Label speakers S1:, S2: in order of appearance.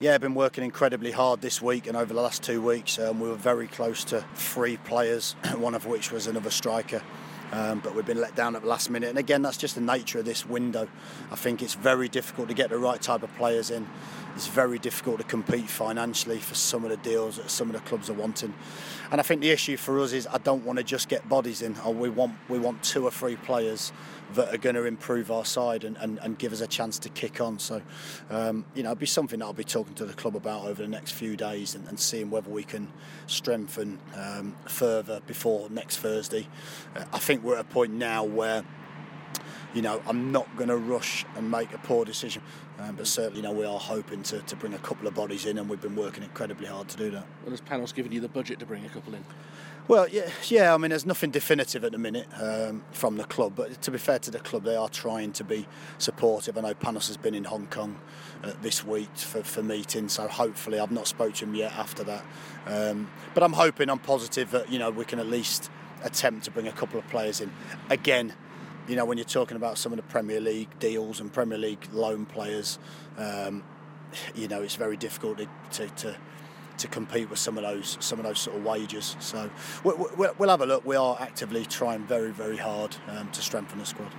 S1: Yeah, I've been working incredibly hard this week and over the last 2 weeks. We were very close to 3 players, one of which was another striker. But we've been let down at the last minute. And again, that's just the nature of this window. I think it's very difficult to get the right type of players in. It's very difficult to compete financially for some of the deals that some of the clubs are wanting. And I think the issue for us is I don't want to just get bodies in. We want 2 or 3 players that are going to improve our side and give us a chance to kick on. So, it'll be something that I'll be talking to the club about over the next few days and seeing whether we can strengthen further before next Thursday. I think we're at a point now where, I'm not going to rush and make a poor decision. But certainly, we are hoping to bring a couple of bodies in, and we've been working incredibly hard to do that.
S2: Well, has Panos given you the budget to bring a couple in?
S1: Well, yeah. I mean, there's nothing definitive at the minute from the club. But to be fair to the club, they are trying to be supportive. I know Panos has been in Hong Kong this week for meetings, so hopefully I've not spoken to him yet after that. But I'm positive that, we can at least attempt to bring a couple of players in. Again, when you're talking about some of the Premier League deals and Premier League loan players, it's very difficult to compete with some of those sort of wages. So we'll have a look. We are actively trying very, very hard to strengthen the squad.